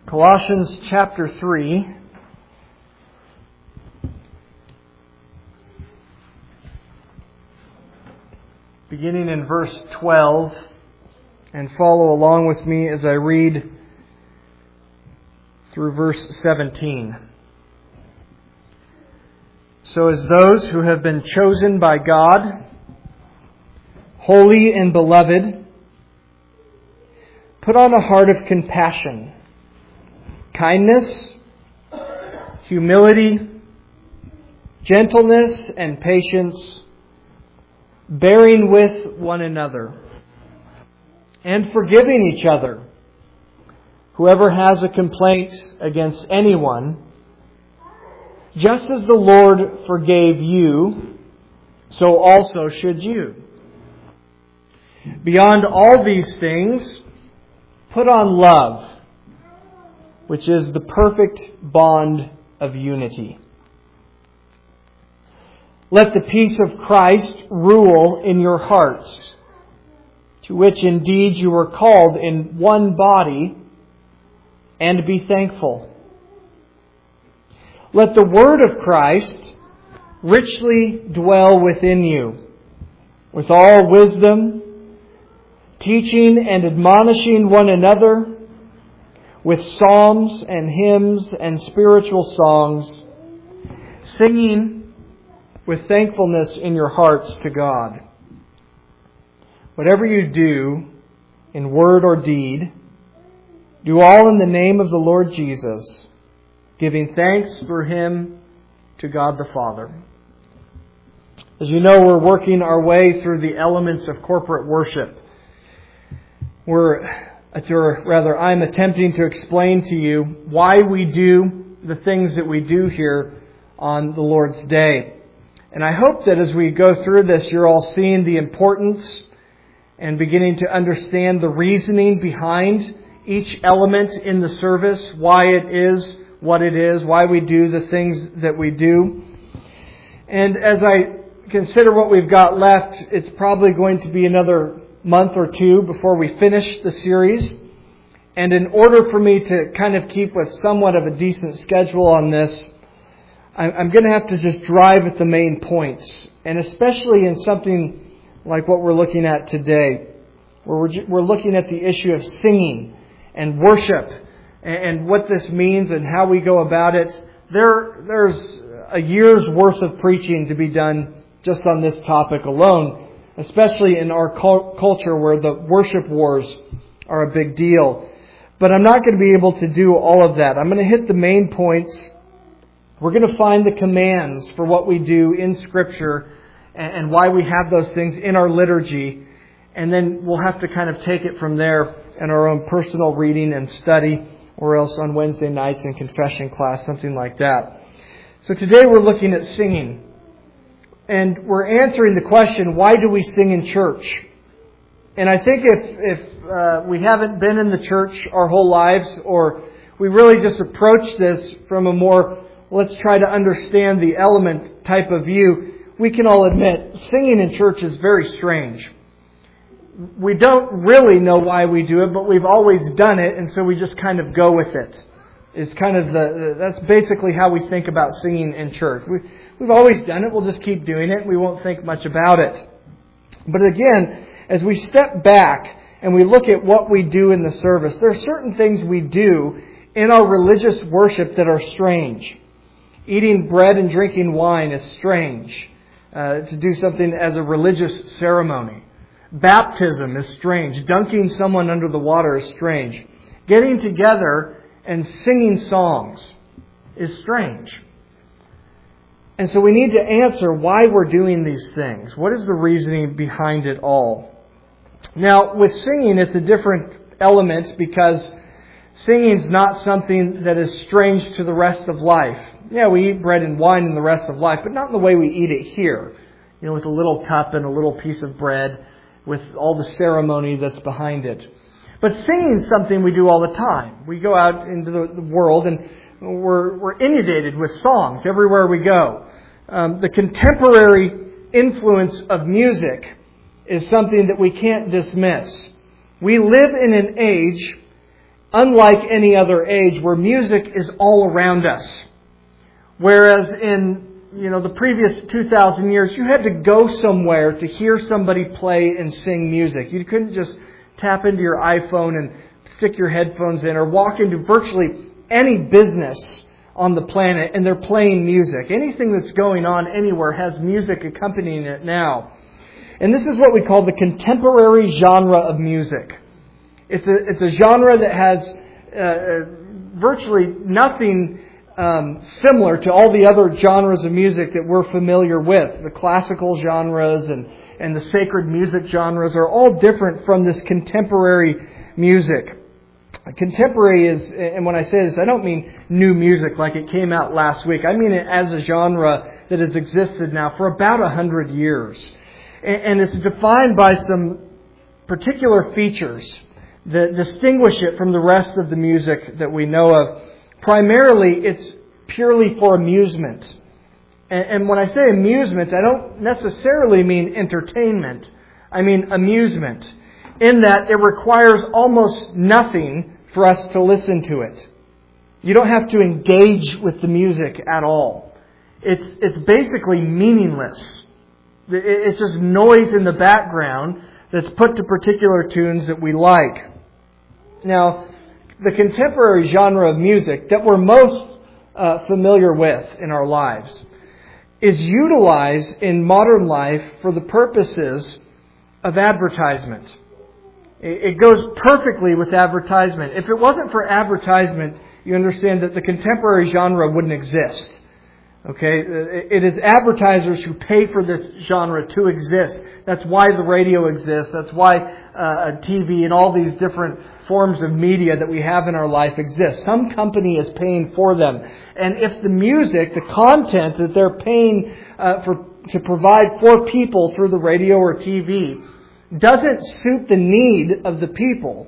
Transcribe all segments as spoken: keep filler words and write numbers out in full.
Colossians chapter three. Beginning in verse twelve, and follow along with me as I read through verse seventeen. So as those who have been chosen by God, holy and beloved, put on a heart of compassion, kindness, humility, gentleness, and patience, bearing with one another, and forgiving each other. Whoever has a complaint against anyone, just as the Lord forgave you, so also should you. Beyond all these things, put on love, which is the perfect bond of unity. Let the peace of Christ rule in your hearts, to which indeed you were called in one body, and be thankful. Let the word of Christ richly dwell within you, with all wisdom, teaching and admonishing one another with psalms and hymns and spiritual songs, singing with thankfulness in your hearts to God. Whatever you do, in word or deed, do all in the name of the Lord Jesus, giving thanks through Him to God the Father. As you know, we're working our way through the elements of corporate worship. We're, or rather, I'm attempting to explain to you why we do the things that we do here on the Lord's Day. And I hope that as we go through this, you're all seeing the importance and beginning to understand the reasoning behind each element in the service, why it is what it is, why we do the things that we do. And as I consider what we've got left, it's probably going to be another month or two before we finish the series. And in order for me to kind of keep with somewhat of a decent schedule on this, I'm going to have to just drive at the main points. And especially in something like what we're looking at today, where we're, we're looking at the issue of singing and worship and what this means and how we go about it. There, there's a year's worth of preaching to be done just on this topic alone, especially in our culture where the worship wars are a big deal. But I'm not going to be able to do all of that. I'm going to hit the main points. We're going to find the commands for what we do in Scripture and why we have those things in our liturgy. And then we'll have to kind of take it from there in our own personal reading and study, or else on Wednesday nights in confession class, something like that. So today we're looking at singing. And we're answering the question, why do we sing in church? And I think if, if uh, we haven't been in the church our whole lives, or we really just approach this from a more, let's try to understand the element type of view, we can all admit singing in church is very strange. We don't really know why we do it, but we've always done it, and so we just kind of go with it. It's kind of the, that's basically how we think about singing in church. We, we've always done it, we'll just keep doing it, we won't think much about it. But again, as we step back and we look at what we do in the service, there are certain things we do in our religious worship that are strange. Eating bread and drinking wine is strange. Uh, to do something as a religious ceremony. Baptism is strange. Dunking someone under the water is strange. Getting together and singing songs is strange. And so we need to answer why we're doing these things. What is the reasoning behind it all? Now, with singing, it's a different element because singing is not something that is strange to the rest of life. Yeah, we eat bread and wine in the rest of life, but not in the way we eat it here. You know, with a little cup and a little piece of bread, with all the ceremony that's behind it. But singing is something we do all the time. We go out into the, the world and we're, we're inundated with songs everywhere we go. Um, the contemporary influence of music is something that we can't dismiss. We live in an age unlike any other age where music is all around us. Whereas in you know, the previous two thousand years, you had to go somewhere to hear somebody play and sing music. You couldn't just tap into your iPhone and stick your headphones in or walk into virtually any business on the planet and they're playing music. Anything that's going on anywhere has music accompanying it now. And this is what we call the contemporary genre of music. It's a, it's a genre that has uh, virtually nothing Um, similar to all the other genres of music that we're familiar with. The classical genres and, and the sacred music genres are all different from this contemporary music. Contemporary is, and when I say this, I don't mean new music like it came out last week. I mean it as a genre that has existed now for about a hundred years. And, and it's defined by some particular features that distinguish it from the rest of the music that we know of. Primarily, it's purely for amusement. And, and when I say amusement, I don't necessarily mean entertainment. I mean amusement. In that it requires almost nothing for us to listen to it. You don't have to engage with the music at all. It's, it's basically meaningless. It's just noise in the background that's put to particular tunes that we like. Now, the contemporary genre of music that we're most uh, familiar with in our lives is utilized in modern life for the purposes of advertisement. It goes perfectly with advertisement. If it wasn't for advertisement, you understand that the contemporary genre wouldn't exist. Okay? It is advertisers who pay for this genre to exist. That's why the radio exists. That's why uh, T V and all these different forms of media that we have in our life exist. Some company is paying for them. And if the music, the content that they're paying uh, for to provide for people through the radio or T V doesn't suit the need of the people,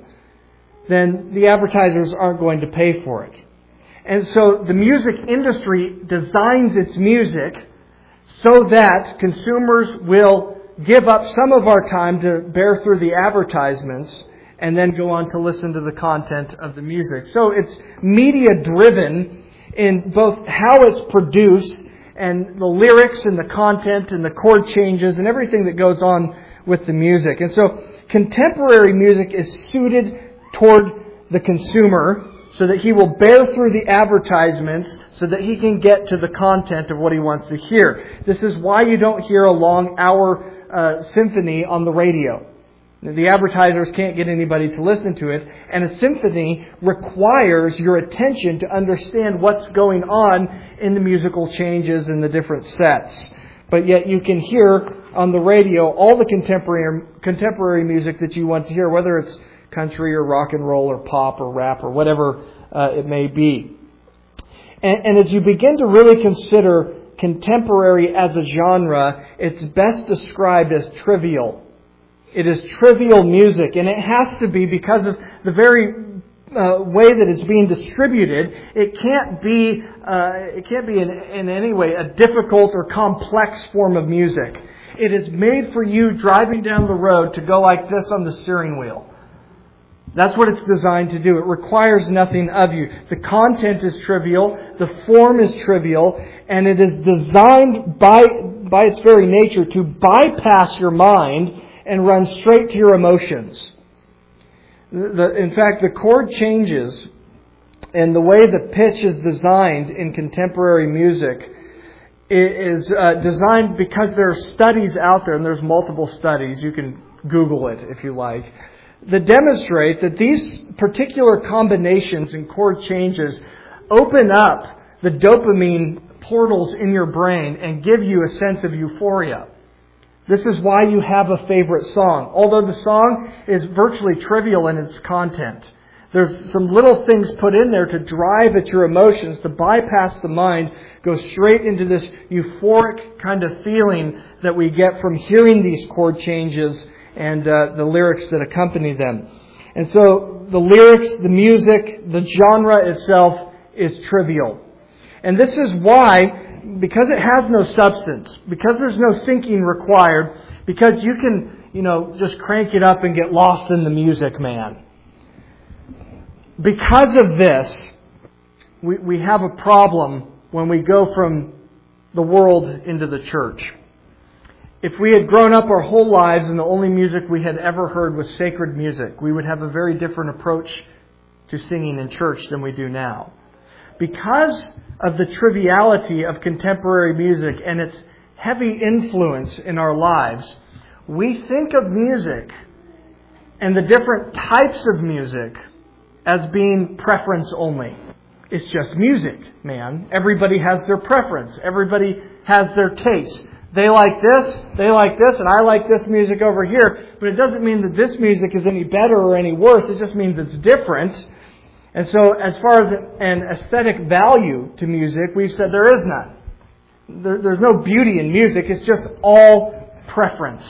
then the advertisers aren't going to pay for it. And so the music industry designs its music so that consumers will give up some of our time to bear through the advertisements and then go on to listen to the content of the music. So it's media driven in both how it's produced and the lyrics and the content and the chord changes and everything that goes on with the music. And so contemporary music is suited toward the consumer so that he will bear through the advertisements so that he can get to the content of what he wants to hear. This is why you don't hear a long hour uh, symphony on the radio. The advertisers can't get anybody to listen to it. And a symphony requires your attention to understand what's going on in the musical changes and the different sets. But yet you can hear on the radio all the contemporary contemporary music that you want to hear, whether it's country or rock and roll or pop or rap or whatever uh, it may be. And, and as you begin to really consider contemporary as a genre, it's best described as trivial. It is trivial music, and it has to be because of the very uh, way that it's being distributed. It can't be uh, it can't be in, in any way a difficult or complex form of music. It is made for you driving down the road to go like this on the steering wheel. That's what it's designed to do. It requires nothing of you. The content is trivial, the form is trivial, and it is designed by by its very nature to bypass your mind and run straight to your emotions. The, in fact, the chord changes and the way the pitch is designed in contemporary music is uh, designed because there are studies out there, and there's multiple studies. You can Google it if you like, that demonstrate that these particular combinations and chord changes open up the dopamine portals in your brain and give you a sense of euphoria. This is why you have a favorite song. Although the song is virtually trivial in its content, there's some little things put in there to drive at your emotions, to bypass the mind, go straight into this euphoric kind of feeling that we get from hearing these chord changes and uh, the lyrics that accompany them. And so the lyrics, the music, the genre itself is trivial. And this is why, because it has no substance, because there's no thinking required, because you can, you know, just crank it up and get lost in the music, man. because of this, we, we have a problem when we go from the world into the church. If we had grown up our whole lives and the only music we had ever heard was sacred music, we would have a very different approach to singing in church than we do now. Because of the triviality of contemporary music and its heavy influence in our lives, we think of music and the different types of music as being preference only. It's just music, man. Everybody has their preference. Everybody has their taste. They like this, they like this, and I like this music over here. But it doesn't mean that this music is any better or any worse. It just means it's different. And so as far as an aesthetic value to music, we've said there is none. There, there's no beauty in music. It's just all preference.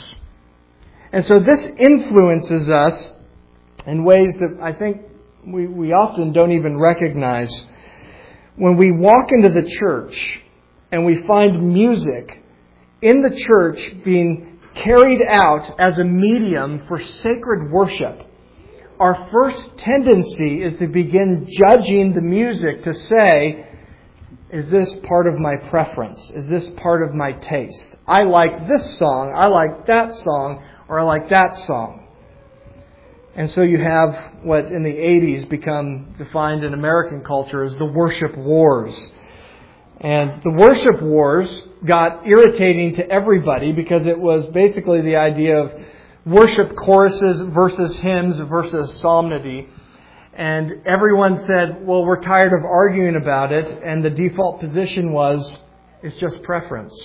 And so this influences us in ways that I think we, we often don't even recognize. When we walk into the church and we find music in the church being carried out as a medium for sacred worship, our first tendency is to begin judging the music to say, is this part of my preference? Is this part of my taste? I like this song, I like that song, or I like that song. And so you have what in the eighties become defined in American culture as the worship wars. And the worship wars got irritating to everybody because it was basically the idea of worship choruses versus hymns versus psalmody. And everyone said, well, we're tired of arguing about it. And the default position was, it's just preference.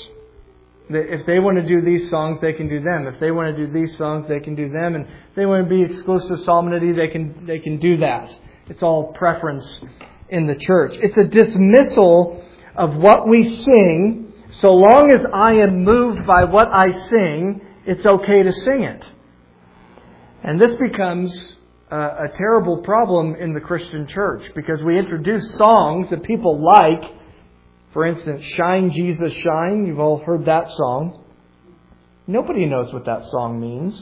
If they want to do these songs, they can do them. If they want to do these songs, they can do them. And if they want to be exclusive psalmody, they can, they can do that. It's all preference in the church. It's a dismissal of what we sing. So long as I am moved by what I sing, it's okay to sing it. And this becomes a, a terrible problem in the Christian church because we introduce songs that people like. For instance, Shine Jesus Shine. You've all heard that song. Nobody knows what that song means.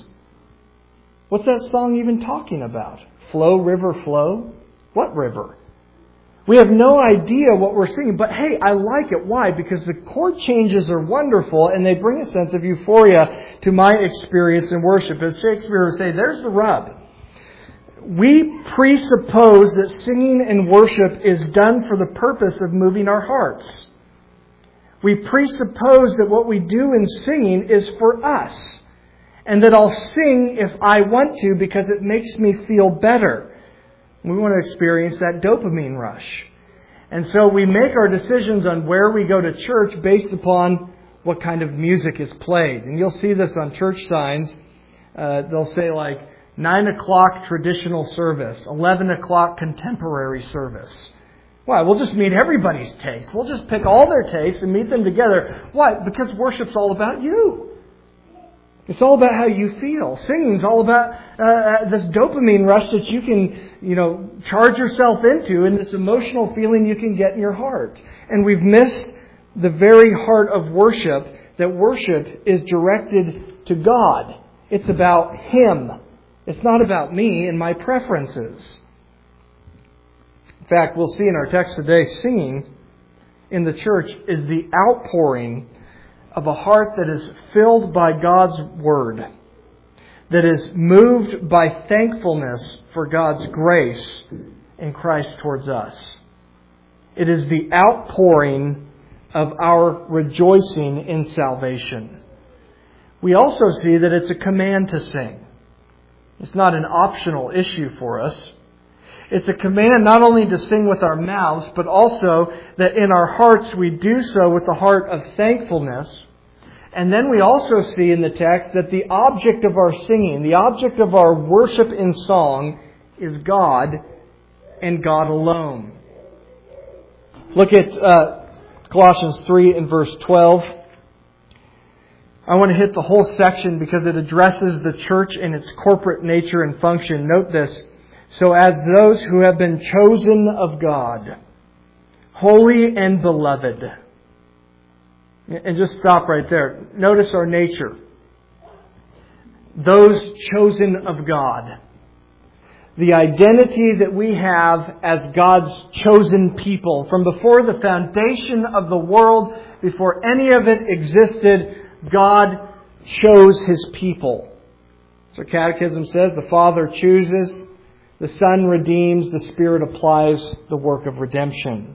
What's that song even talking about? Flow, river, flow? What river? We have no idea what we're singing, but hey, I like it. Why? Because the chord changes are wonderful and they bring a sense of euphoria to my experience in worship. As Shakespeare would say, there's the rub. We presuppose that singing and worship is done for the purpose of moving our hearts. We presuppose that what we do in singing is for us. And that I'll sing if I want to because it makes me feel better. We want to experience that dopamine rush. And so we make our decisions on where we go to church based upon what kind of music is played. And you'll see this on church signs. Uh, they'll say like nine o'clock traditional service, eleven o'clock contemporary service. Why? We'll just meet everybody's taste. We'll just pick all their tastes and meet them together. Why? Because worship's all about you. It's all about how you feel. Singing's all about uh, this dopamine rush that you can, you know, charge yourself into and this emotional feeling you can get in your heart. And we've missed the very heart of worship, that worship is directed to God. It's about Him. It's not about me and my preferences. In fact, we'll see in our text today, singing in the church is the outpouring of a heart that is filled by God's Word, that is moved by thankfulness for God's grace in Christ towards us. It is the outpouring of our rejoicing in salvation. We also see that it's a command to sing. It's not an optional issue for us. It's a command not only to sing with our mouths, but also that in our hearts we do so with the heart of thankfulness. And then we also see in the text that the object of our singing, the object of our worship in song, is God and God alone. Look at uh, Colossians three and verse twelve. I want to hit the whole section because it addresses the church in its corporate nature and function. Note this. So as those who have been chosen of God, holy and beloved. And just stop right there. Notice our nature. Those chosen of God. the identity that we have as God's chosen people. From before the foundation of the world, before any of it existed, God chose His people. So Catechism says the Father chooses, the Son redeems, the Spirit applies the work of redemption.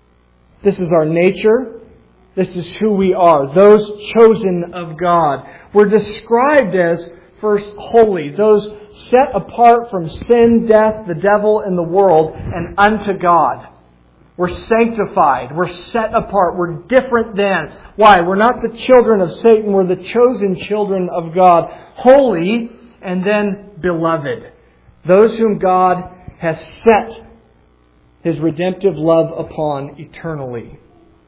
This is our nature. This is who we are, those chosen of God. We're described as first holy, those set apart from sin, death, the devil, and the world, and unto God. We're sanctified. We're set apart. We're different than. Why? We're not the children of Satan. We're the chosen children of God. Holy and then beloved. Those whom God has set His redemptive love upon eternally.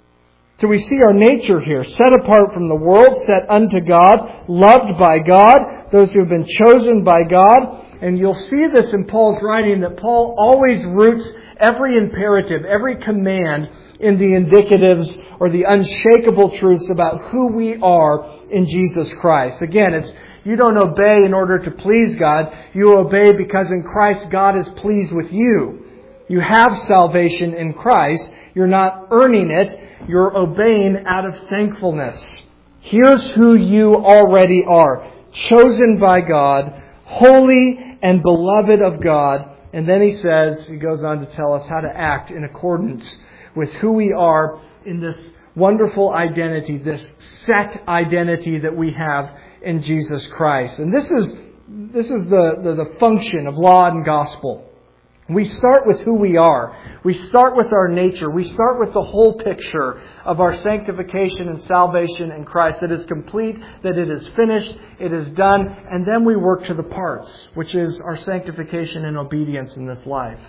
So we see our nature here, set apart from the world, set unto God, loved by God, those who have been chosen by God. And you'll see this in Paul's writing, that Paul always roots every imperative, every command in the indicatives or the unshakable truths about who we are in Jesus Christ. Again, it's you don't obey in order to please God. You obey because in Christ God is pleased with you. You have salvation in Christ. You're not earning it. You're obeying out of thankfulness. Here's who you already are. Chosen by God, holy and beloved of God. And then he says, he goes on to tell us how to act in accordance with who we are in this wonderful identity, this set identity that we have in Jesus Christ. And this is this is the, the, the function of law and gospel. We start with who we are. We start with our nature. We start with the whole picture of our sanctification and salvation in Christ. That is complete, that it is finished, it is done. And then we work to the parts, which is our sanctification and obedience in this life.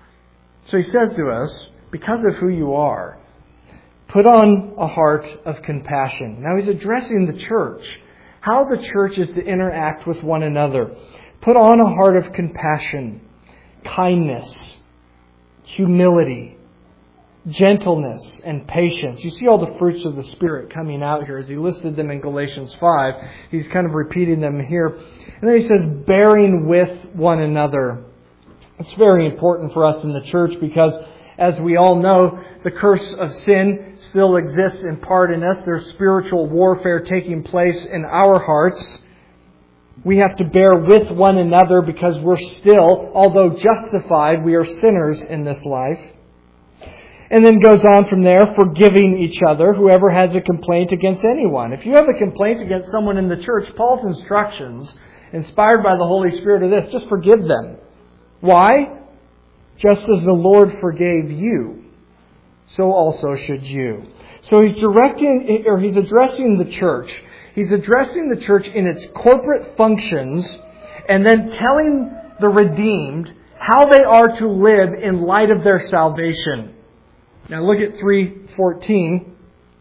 So he says to us, because of who you are, put on a heart of compassion. Now he's addressing the church. How the church is to interact with one another. Put on a heart of compassion. Kindness, humility, gentleness, and patience. You see all the fruits of the Spirit coming out here as he listed them in Galatians five. He's kind of repeating them here. And then he says, bearing with one another. It's very important for us in the church because, as we all know, the curse of sin still exists in part in us. There's spiritual warfare taking place in our hearts. We have to bear with one another because we're still, although justified, we are sinners in this life. And then goes on from there, forgiving each other, whoever has a complaint against anyone. If you have a complaint against someone in the church, Paul's instructions, inspired by the Holy Spirit, are this: just forgive them. Why? Just as the Lord forgave you, so also should you. So he's directing, or he's addressing the church. He's addressing the church in its corporate functions and then telling the redeemed how they are to live in light of their salvation. Now look at three fourteen.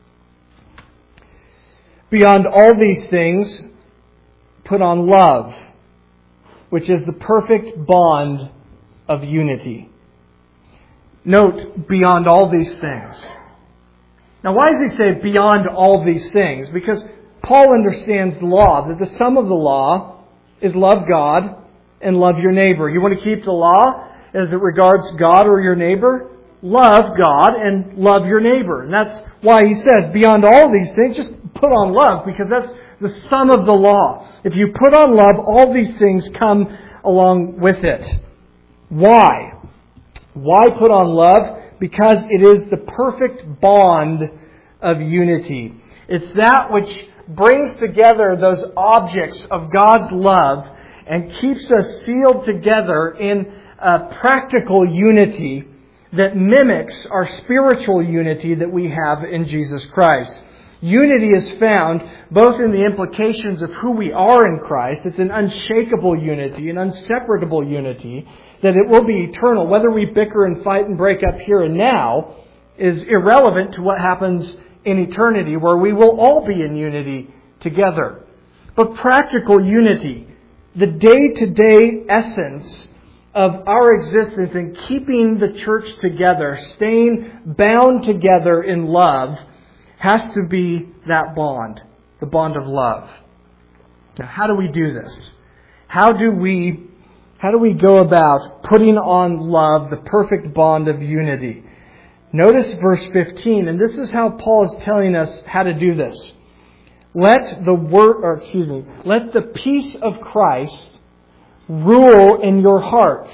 Beyond all these things, put on love, which is the perfect bond of unity. Note, beyond all these things. Now why does he say beyond all these things? Because Paul understands the law, that the sum of the law is love God and love your neighbor. You want to keep the law as it regards God or your neighbor? Love God and love your neighbor. And that's why he says, beyond all these things, just put on love, because that's the sum of the law. If you put on love, all these things come along with it. Why? Why put on love? Because it is the perfect bond of unity. It's that which brings together those objects of God's love and keeps us sealed together in a practical unity that mimics our spiritual unity that we have in Jesus Christ. Unity is found both in the implications of who we are in Christ. It's an unshakable unity, an inseparable unity, that it will be eternal. Whether we bicker and fight and break up here and now is irrelevant to what happens in eternity, where we will all be in unity together. But practical unity, the day-to-day essence of our existence in keeping the church together, staying bound together in love, has to be that bond, the bond of love. Now, how do we do this? How do we How do we go about putting on love, the perfect bond of unity? Notice verse fifteen, and this is how Paul is telling us how to do this. Let the word, or excuse me, let the peace of Christ rule in your hearts.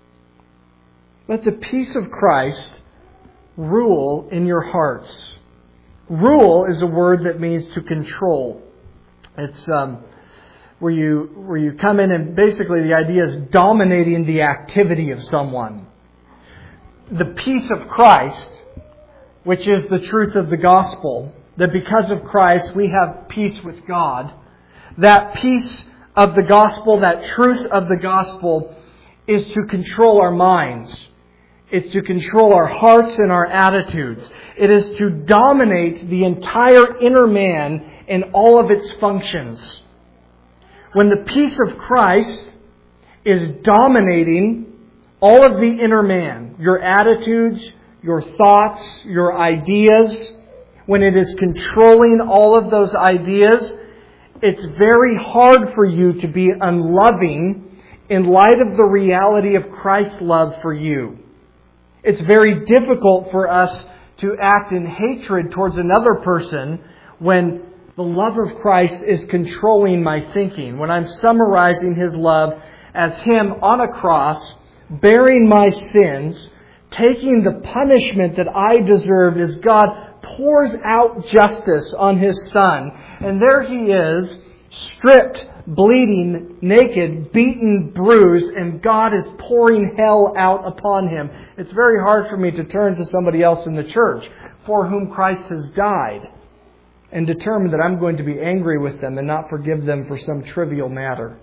Let the peace of Christ rule in your hearts. Rule is a word that means to control. It's um, where you where you come in and basically the idea is dominating the activity of someone. The peace of Christ, which is the truth of the gospel, that because of Christ we have peace with God. That peace of the gospel, that truth of the gospel, is to control our minds. It's to control our hearts and our attitudes. It is to dominate the entire inner man in all of its functions. When the peace of Christ is dominating all of the inner man, your attitudes, your thoughts, your ideas, when it is controlling all of those ideas, it's very hard for you to be unloving in light of the reality of Christ's love for you. It's very difficult for us to act in hatred towards another person when the love of Christ is controlling my thinking. When I'm summarizing His love as Him on a cross, bearing my sins, taking the punishment that I deserved as God pours out justice on His Son. And there He is, stripped, bleeding, naked, beaten, bruised, and God is pouring hell out upon Him. It's very hard for me to turn to somebody else in the church for whom Christ has died and determine that I'm going to be angry with them and not forgive them for some trivial matter.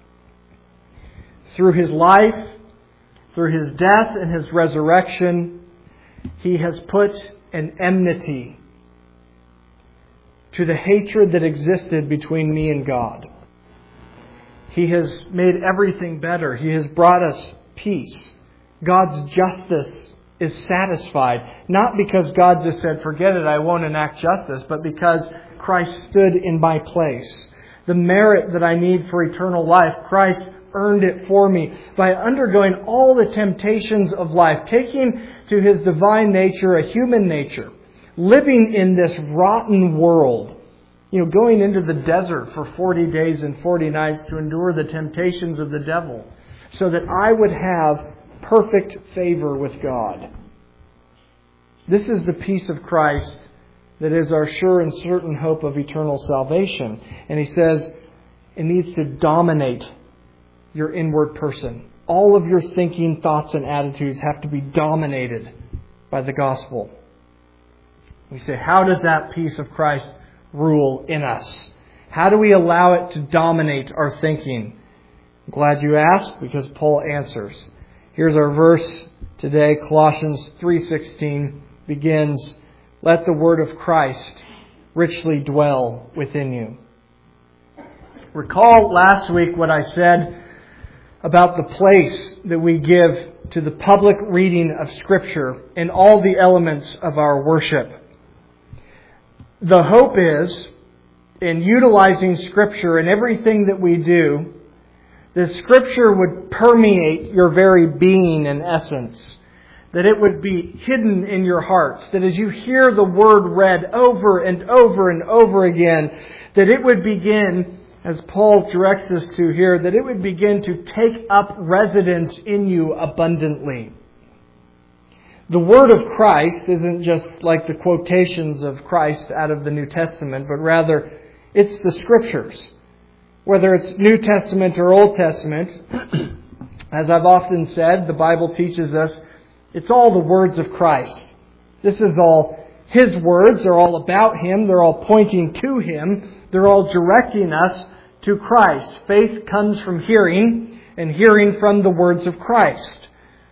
Through His life, through His death and His resurrection, He has put an enmity to the hatred that existed between me and God. He has made everything better. He has brought us peace. God's justice is satisfied. Not because God just said, forget it, I won't enact justice, but because Christ stood in my place. The merit that I need for eternal life, Christ earned it for me by undergoing all the temptations of life, taking to His divine nature a human nature, living in this rotten world, you know, going into the desert for forty days and forty nights to endure the temptations of the devil so that I would have perfect favor with God. This is the peace of Christ that is our sure and certain hope of eternal salvation. And He says it needs to dominate your inward person. All of your thinking, thoughts, and attitudes have to be dominated by the gospel. We say, how does that peace of Christ rule in us? How do we allow it to dominate our thinking? I'm glad you asked, because Paul answers. Here's our verse today. Colossians three sixteen begins, let the word of Christ richly dwell within you. Recall last week what I said about the place that we give to the public reading of Scripture in all the elements of our worship. The hope is, in utilizing Scripture in everything that we do, that Scripture would permeate your very being and essence. That it would be hidden in your hearts. That as you hear the Word read over and over and over again, that it would begin, as Paul directs us to here, that it would begin to take up residence in you abundantly. The Word of Christ isn't just like the quotations of Christ out of the New Testament, but rather it's the Scriptures. Whether it's New Testament or Old Testament, as I've often said, the Bible teaches us it's all the words of Christ. This is all His words. They're all about Him. They're all pointing to Him. They're all directing us to Christ. Faith comes from hearing, and hearing from the words of Christ.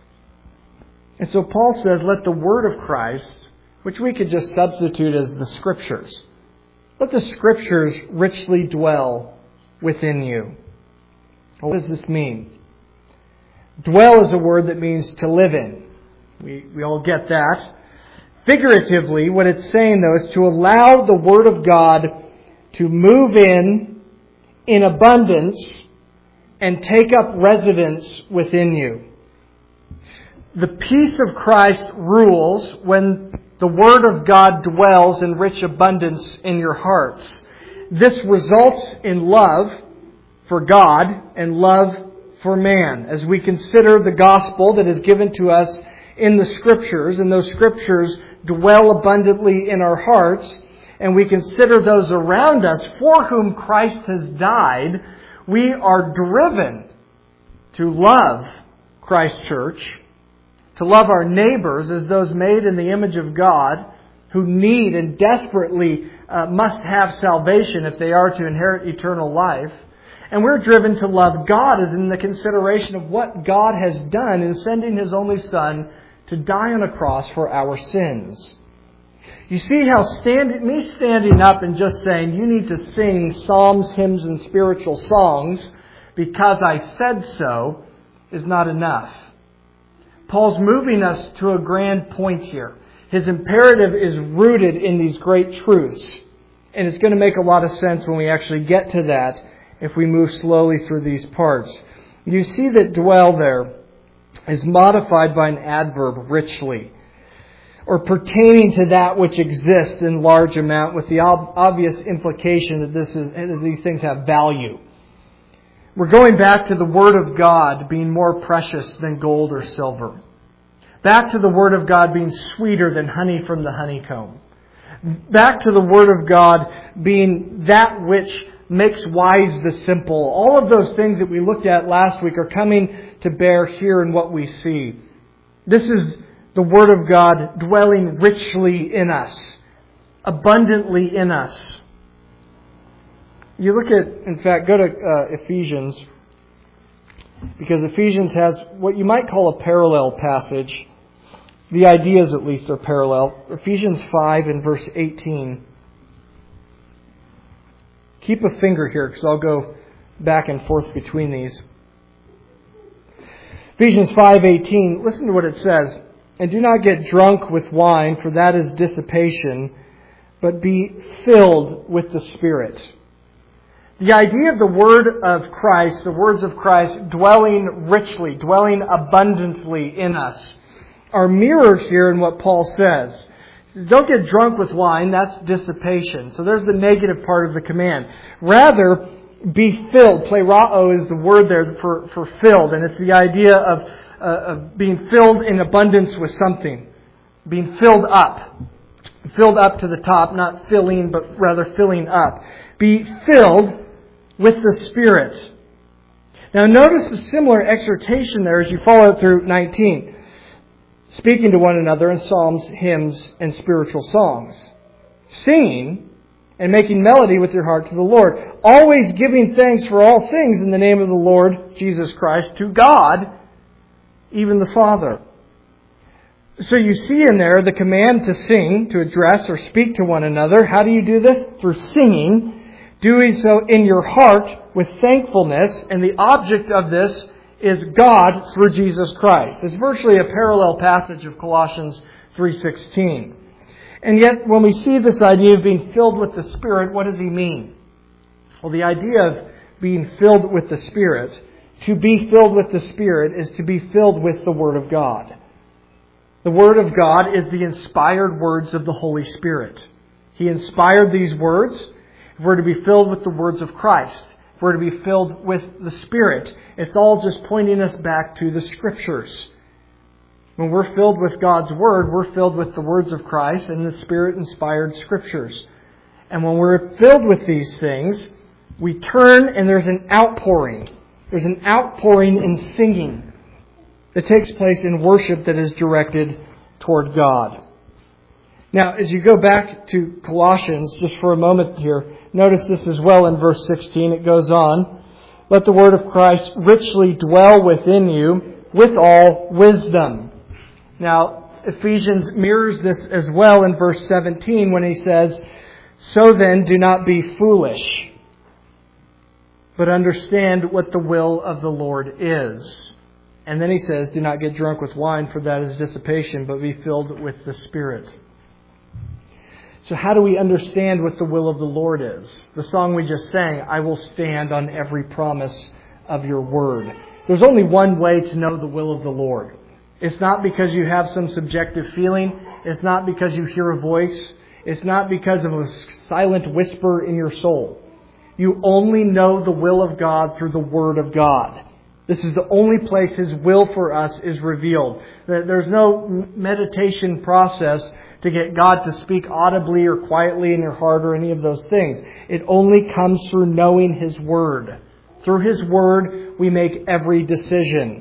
And so Paul says, let the word of Christ, which we could just substitute as the Scriptures, let the Scriptures richly dwell within you. What does this mean? Dwell is a word that means to live in. We, we all get that. Figuratively, what it's saying, though, is to allow the Word of God to move in in abundance and take up residence within you. The peace of Christ rules when the Word of God dwells in rich abundance in your hearts. This results in love for God and love for man. As we consider the gospel that is given to us in the Scriptures, and those Scriptures dwell abundantly in our hearts, and we consider those around us for whom Christ has died, we are driven to love Christ Church, to love our neighbors as those made in the image of God, who need and desperately uh, must have salvation if they are to inherit eternal life. And we're driven to love God as in the consideration of what God has done in sending His only Son to die on a cross for our sins. You see how stand, me standing up and just saying you need to sing psalms, hymns, and spiritual songs because I said so is not enough. Paul's moving us to a grand point here. His imperative is rooted in these great truths. And it's going to make a lot of sense when we actually get to that if we move slowly through these parts. You see that dwell there is modified by an adverb, richly, or pertaining to that which exists in large amount, with the ob- obvious implication that this is, that these things have value. We're going back to the Word of God being more precious than gold or silver. Back to the Word of God being sweeter than honey from the honeycomb. Back to the Word of God being that which makes wise the simple. All of those things that we looked at last week are coming to bear here in what we see. This is the Word of God dwelling richly in us, abundantly in us. You look at, in fact, go to uh, Ephesians, because Ephesians has what you might call a parallel passage. The ideas, at least, are parallel. Ephesians five and verse eighteen. Keep a finger here, because I'll go back and forth between these. Ephesians five eighteen, listen to what it says. And do not get drunk with wine, for that is dissipation, but be filled with the Spirit. The idea of the Word of Christ, the words of Christ, dwelling richly, dwelling abundantly in us, are mirrored here in what Paul says. He says, don't get drunk with wine, that's dissipation. So there's the negative part of the command. Rather, be filled. Plerao is the word there for, for filled, and it's the idea of, uh, of being filled in abundance with something. Being filled up. Filled up to the top, not filling, but rather filling up. Be filled with the Spirit. Now notice the similar exhortation there as you follow it through nineteen. Speaking to one another in psalms, hymns, and spiritual songs. Singing and making melody with your heart to the Lord. Always giving thanks for all things in the name of the Lord Jesus Christ to God, even the Father. So you see in there the command to sing, to address or speak to one another. How do you do this? Through singing. Doing so in your heart with thankfulness. And the object of this is God through Jesus Christ. It's virtually a parallel passage of Colossians three sixteen. And yet, when we see this idea of being filled with the Spirit, what does he mean? Well, the idea of being filled with the Spirit, to be filled with the Spirit, is to be filled with the Word of God. The Word of God is the inspired words of the Holy Spirit. He inspired these words. If we're to be filled with the words of Christ, if we're to be filled with the Spirit, it's all just pointing us back to the Scriptures. When we're filled with God's Word, we're filled with the words of Christ and the Spirit-inspired Scriptures. And when we're filled with these things, we turn and there's an outpouring. There's an outpouring in singing that takes place in worship that is directed toward God. Now, as you go back to Colossians, just for a moment here, notice this as well in verse sixteen. It goes on, let the word of Christ richly dwell within you with all wisdom. Now, Ephesians mirrors this as well in verse seventeen when he says, so then do not be foolish, but understand what the will of the Lord is. And then he says, do not get drunk with wine, for that is dissipation, but be filled with the Spirit. So how do we understand what the will of the Lord is? The song we just sang, I will stand on every promise of your word. There's only one way to know the will of the Lord. It's not because you have some subjective feeling. It's not because you hear a voice. It's not because of a silent whisper in your soul. You only know the will of God through the Word of God. This is the only place His will for us is revealed. There's no meditation process to get God to speak audibly or quietly in your heart or any of those things. It only comes through knowing His Word. Through His Word, we make every decision.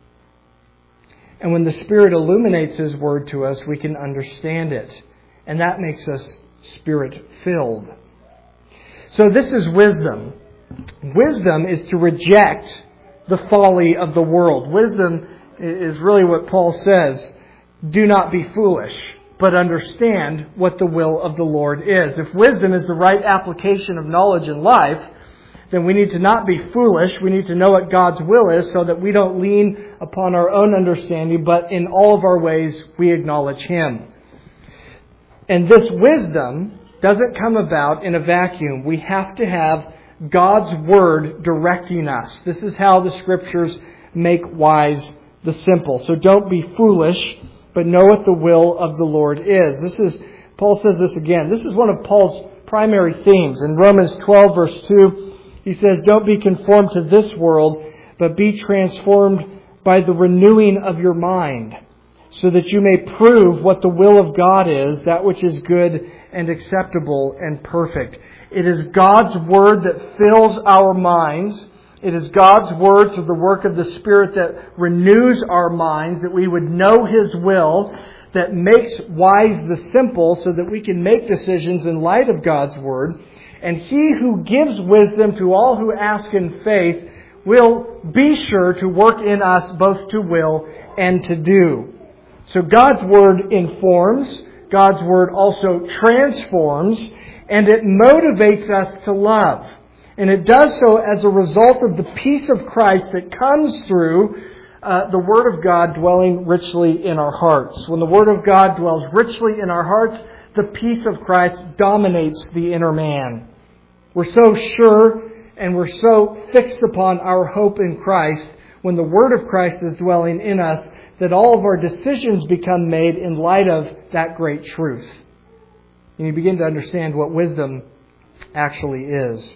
And when the Spirit illuminates His Word to us, we can understand it. And that makes us Spirit-filled. So this is wisdom. Wisdom is to reject the folly of the world. Wisdom is really what Paul says. Do not be foolish, but understand what the will of the Lord is. If wisdom is the right application of knowledge in life, then we need to not be foolish. We need to know what God's will is so that we don't lean upon our own understanding, but in all of our ways we acknowledge Him. And this wisdom doesn't come about in a vacuum. We have to have God's Word directing us. This is how the Scriptures make wise the simple. So don't be foolish, but know what the will of the Lord is. This is, Paul says this again. This is one of Paul's primary themes. In Romans twelve verse two, he says, don't be conformed to this world, but be transformed by the renewing of your mind, so that you may prove what the will of God is, that which is good and acceptable and perfect. It is God's Word that fills our minds. It is God's Word through the work of the Spirit that renews our minds, that we would know His will, that makes wise the simple so that we can make decisions in light of God's Word. And He who gives wisdom to all who ask in faith will be sure to work in us both to will and to do. So God's Word informs, God's Word also transforms, and it motivates us to love. And it does so as a result of the peace of Christ that comes through uh, the Word of God dwelling richly in our hearts. When the Word of God dwells richly in our hearts, the peace of Christ dominates the inner man. We're so sure and we're so fixed upon our hope in Christ when the Word of Christ is dwelling in us that all of our decisions become made in light of that great truth. And you begin to understand what wisdom actually is.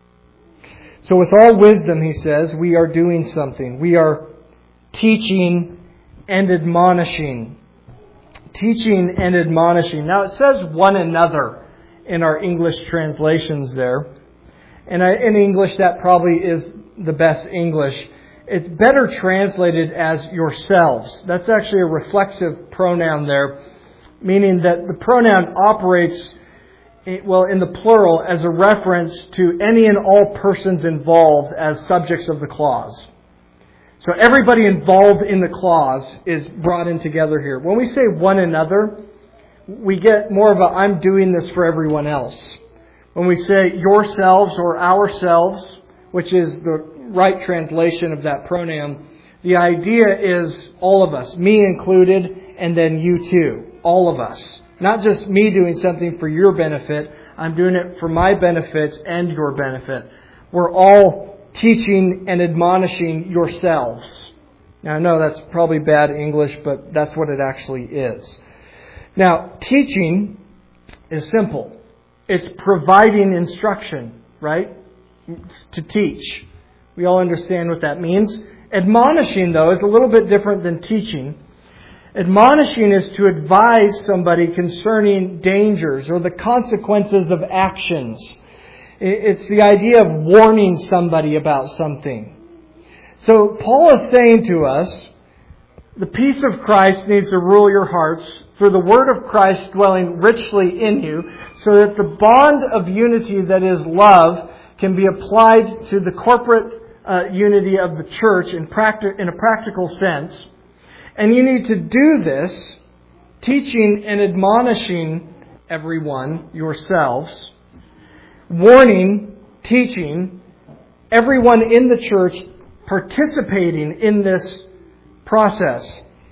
So with all wisdom, he says, we are doing something. We are teaching and admonishing. Teaching and admonishing. Now it says one another in our English translations there. And I, in English, that probably is the best English. It's better translated as yourselves. That's actually a reflexive pronoun there, meaning that the pronoun operates, well, in the plural as a reference to any and all persons involved as subjects of the clause. So everybody involved in the clause is brought in together here. When we say one another, we get more of a I'm doing this for everyone else. When we say yourselves or ourselves, which is the right translation of that pronoun, the idea is all of us, me included, and then you too, all of us. Not just me doing something for your benefit, I'm doing it for my benefit and your benefit. We're all teaching and admonishing yourselves. Now I know that's probably bad English, but that's what it actually is. Now, teaching is simple. It's providing instruction, right? It's to teach. We all understand what that means. Admonishing, though, is a little bit different than teaching. Admonishing is to advise somebody concerning dangers or the consequences of actions. It's the idea of warning somebody about something. So Paul is saying to us, the peace of Christ needs to rule your hearts through the Word of Christ dwelling richly in you, so that the bond of unity that is love can be applied to the corporate uh, unity of the church in, practi- in a practical sense. And you need to do this, teaching and admonishing everyone, yourselves, warning, teaching, everyone in the church participating in this process.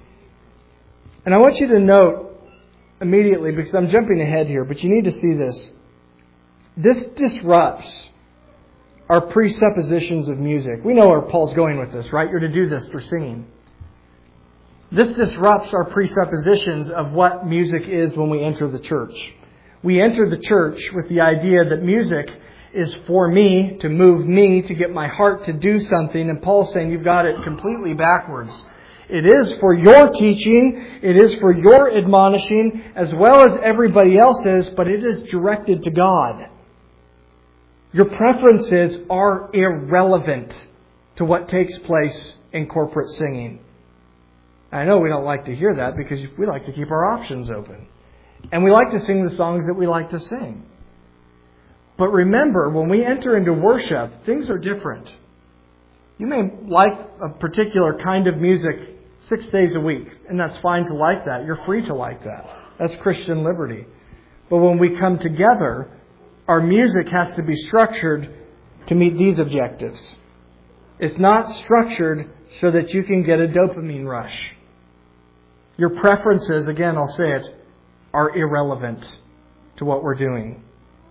And I want you to note immediately, because I'm jumping ahead here, but you need to see this. This disrupts our presuppositions of music. We know where Paul's going with this, right? You're to do this through singing. This disrupts our presuppositions of what music is when we enter the church. We enter the church with the idea that music is for me, to move me, to get my heart to do something. And Paul's saying you've got it completely backwards. It is for your teaching, it is for your admonishing, as well as everybody else's, but it is directed to God. Your preferences are irrelevant to what takes place in corporate singing. I know we don't like to hear that because we like to keep our options open. And we like to sing the songs that we like to sing. But remember, when we enter into worship, things are different. You may like a particular kind of music six days a week, and that's fine to like that. You're free to like that. That's Christian liberty. But when we come together, our music has to be structured to meet these objectives. It's not structured so that you can get a dopamine rush. Your preferences, again, I'll say it, are irrelevant to what we're doing.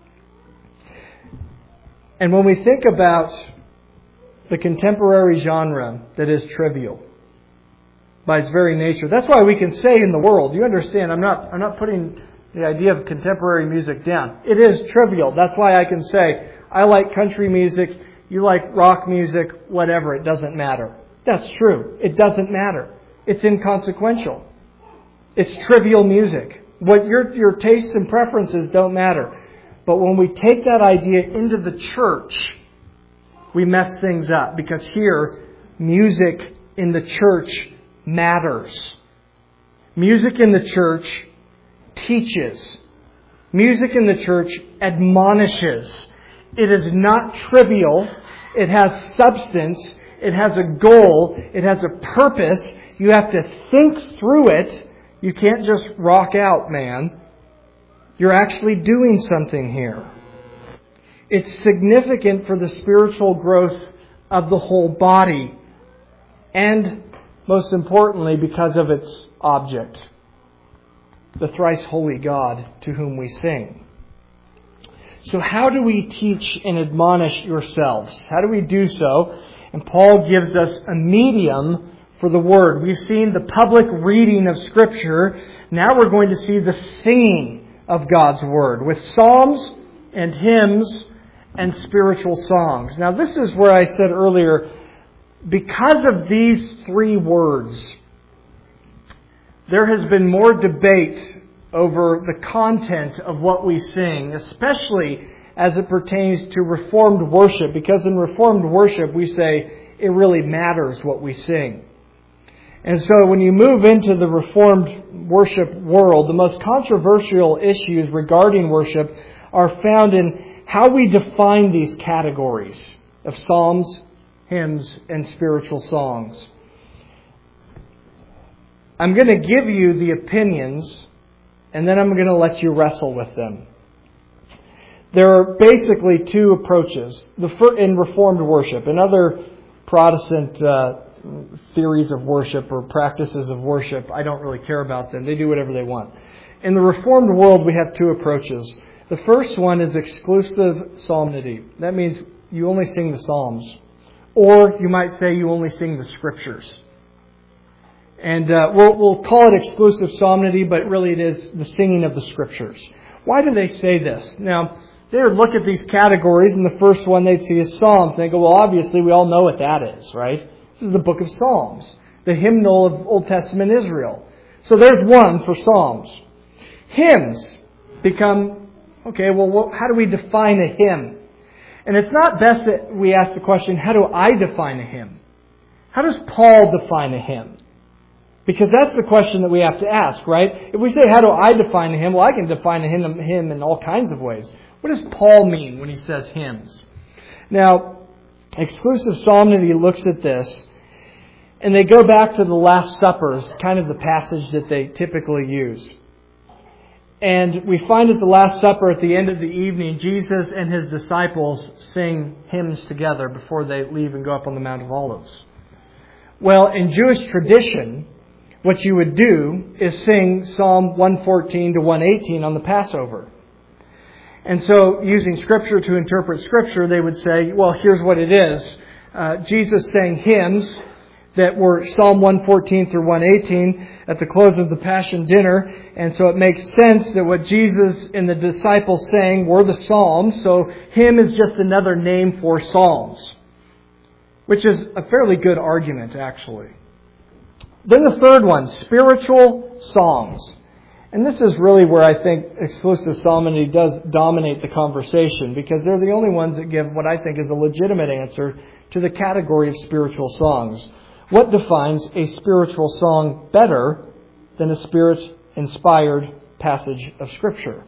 And when we think about the contemporary genre that is trivial by its very nature, that's why we can say in the world, you understand, I'm not, I'm not putting the idea of contemporary music down. It is trivial. That's why I can say, I like country music, you like rock music, whatever, it doesn't matter. That's true. It doesn't matter. It's inconsequential. It's trivial music. What your, your tastes and preferences don't matter. But when we take that idea into the church, we mess things up. Because here, music in the church matters. Music in the church teaches. Music in the church admonishes. It is not trivial. It has substance. It has a goal. It has a purpose. You have to think through it. You can't just rock out, man. You're actually doing something here. It's significant for the spiritual growth of the whole body. And, most importantly, because of its object. The thrice holy God to whom we sing. So how do we teach and admonish yourselves? How do we do so? And Paul gives us a medium for the Word. We've seen the public reading of Scripture. Now we're going to see the singing of God's Word with psalms and hymns and spiritual songs. Now this is where I said earlier, because of these three words, there has been more debate over the content of what we sing, especially as it pertains to Reformed worship, because in Reformed worship we say it really matters what we sing. And so when you move into the Reformed worship world, the most controversial issues regarding worship are found in how we define these categories of psalms, hymns, and spiritual songs. I'm going to give you the opinions, and then I'm going to let you wrestle with them. There are basically two approaches the first, in Reformed worship. In other Protestant uh, theories of worship or practices of worship, I don't really care about them. They do whatever they want. In the Reformed world, we have two approaches. The first one is exclusive psalmody. That means you only sing the Psalms. Or you might say you only sing the Scriptures. And uh, we'll, we'll call it exclusive psalmody, but really it is the singing of the Scriptures. Why do they say this? Now, they would look at these categories, and the first one they'd see is Psalms. And they go, well, obviously we all know what that is, right? This is the book of Psalms, the hymnal of Old Testament Israel. So there's one for Psalms. Hymns become, okay, well, what, how do we define a hymn? And it's not best that we ask the question, how do I define a hymn? How does Paul define a hymn? Because that's the question that we have to ask, right? If we say, how do I define a hymn? Well, I can define a hymn, hymn in all kinds of ways. What does Paul mean when he says hymns? Now, exclusive psalmody looks at this, and they go back to the Last Supper, kind of the passage that they typically use. And we find at the Last Supper, at the end of the evening, Jesus and His disciples sing hymns together before they leave and go up on the Mount of Olives. Well, in Jewish tradition, what you would do is sing Psalm one fourteen to one eighteen on the Passover. And so, using Scripture to interpret Scripture, they would say, well, here's what it is. Uh, Jesus sang hymns that were Psalm one fourteen through one eighteen at the close of the Passion Dinner. And so it makes sense that what Jesus and the disciples sang were the Psalms. So hymn is just another name for Psalms, which is a fairly good argument, actually. Then the third one, spiritual songs. And this is really where I think exclusive psalmody does dominate the conversation, because they're the only ones that give what I think is a legitimate answer to the category of spiritual songs. What defines a spiritual song better than a Spirit-inspired passage of Scripture?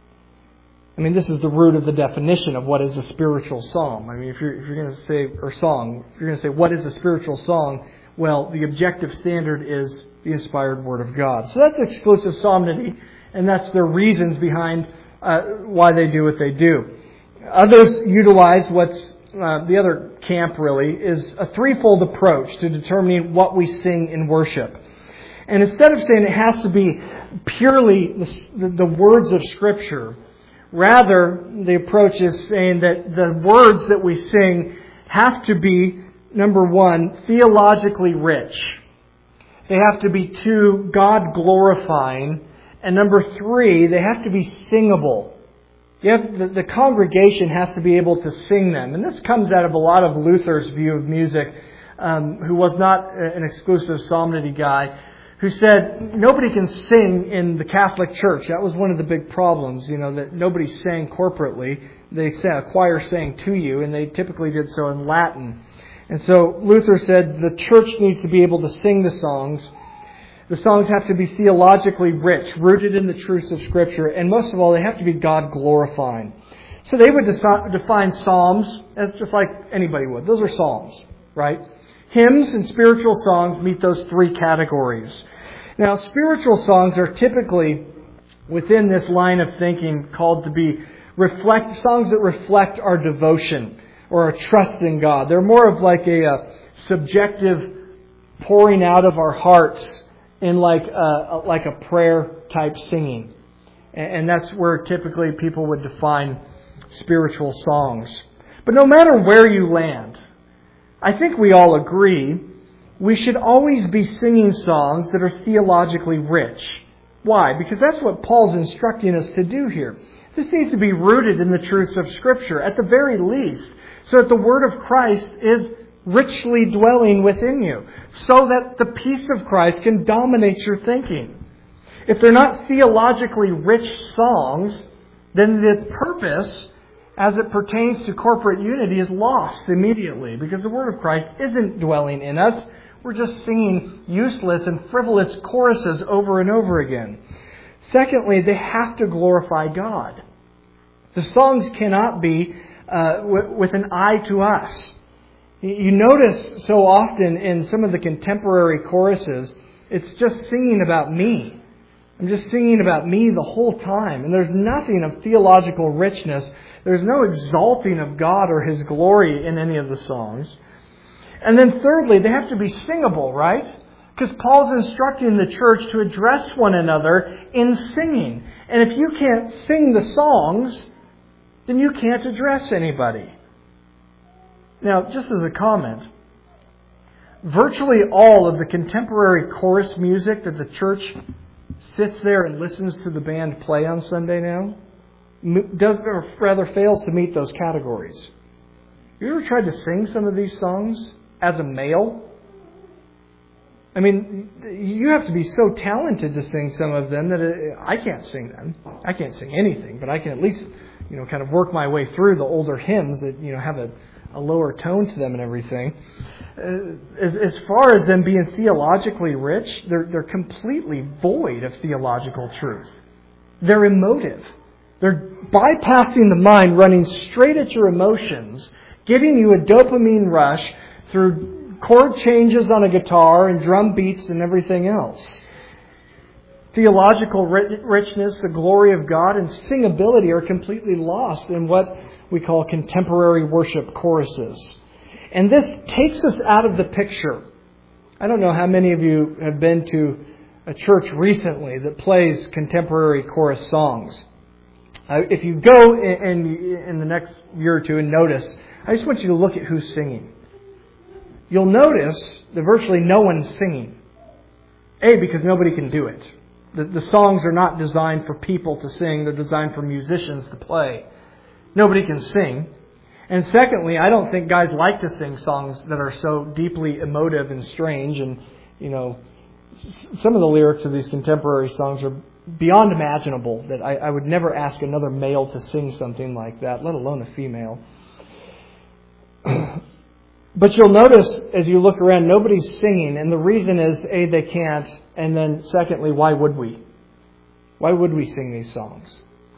I mean, this is the root of the definition of what is a spiritual psalm. I mean, if you're, if you're going to say, or song, if you're going to say, what is a spiritual song? Well, the objective standard is the inspired Word of God. So that's exclusive psalmody, and that's their reasons behind uh, why they do what they do. Others utilize what's, uh, the other camp really, is a threefold approach to determining what we sing in worship. And instead of saying it has to be purely the, the words of Scripture, rather the approach is saying that the words that we sing have to be, number one, theologically rich. They have to be, two, God-glorifying. And number three, they have to be singable. You have, the, the congregation has to be able to sing them. And this comes out of a lot of Luther's view of music, um, who was not an exclusive psalmody guy, who said nobody can sing in the Catholic Church. That was one of the big problems, you know, that nobody sang corporately. They sang, a choir sang to you, and they typically did so in Latin. And so Luther said the church needs to be able to sing the songs. The songs have to be theologically rich, rooted in the truths of Scripture, and most of all, they have to be God-glorifying. So they would deci- define psalms as just like anybody would. Those are psalms, right? Hymns and spiritual songs meet those three categories. Now, spiritual songs are typically within this line of thinking called to be reflect songs that reflect our devotion or our trust in God. They're more of like a, a subjective pouring out of our hearts in like a, like a prayer type singing. And that's where typically people would define spiritual songs. But no matter where you land, I think we all agree we should always be singing songs that are theologically rich. Why? Because that's what Paul's instructing us to do here. This needs to be rooted in the truths of Scripture, at the very least, so that the Word of Christ is richly dwelling within you, so that the peace of Christ can dominate your thinking. If they're not theologically rich songs, then the purpose, as it pertains to corporate unity, is lost immediately, because the Word of Christ isn't dwelling in us. We're just singing useless and frivolous choruses over and over again. Secondly, they have to glorify God. The songs cannot be uh, w- with an eye to us. You notice so often in some of the contemporary choruses, it's just singing about me. I'm just singing about me the whole time. And there's nothing of theological richness. There's no exalting of God or His glory in any of the songs. And then thirdly, they have to be singable, right? Because Paul's instructing the church to address one another in singing. And if you can't sing the songs, then you can't address anybody. Now, just as a comment, virtually all of the contemporary chorus music that the church sits there and listens to the band play on Sunday now does, or rather fails to meet those categories. You ever tried to sing some of these songs as a male? I mean, you have to be so talented to sing some of them that it, I can't sing them. I can't sing anything, but I can at least, you know, kind of work my way through the older hymns that, you know, have a, a lower tone to them and everything. Uh, as, as far as them being theologically rich, they're, they're completely void of theological truth. They're emotive. They're bypassing the mind, running straight at your emotions, giving you a dopamine rush through chord changes on a guitar and drum beats and everything else. Theological richness, the glory of God, and singability are completely lost in what we call contemporary worship choruses. And this takes us out of the picture. I don't know how many of you have been to a church recently that plays contemporary chorus songs. Uh, if you go in, in, in the next year or two and notice, I just want you to look at who's singing. You'll notice that virtually no one's singing. A, because nobody can do it. The, the songs are not designed for people to sing. They're designed for musicians to play. Nobody can sing. And secondly, I don't think guys like to sing songs that are so deeply emotive and strange. And, you know, some of the lyrics of these contemporary songs are beyond imaginable, that I, I would never ask another male to sing something like that, let alone a female. But you'll notice as you look around, nobody's singing. And the reason is, A, they can't. And then secondly, why would we? Why would we sing these songs?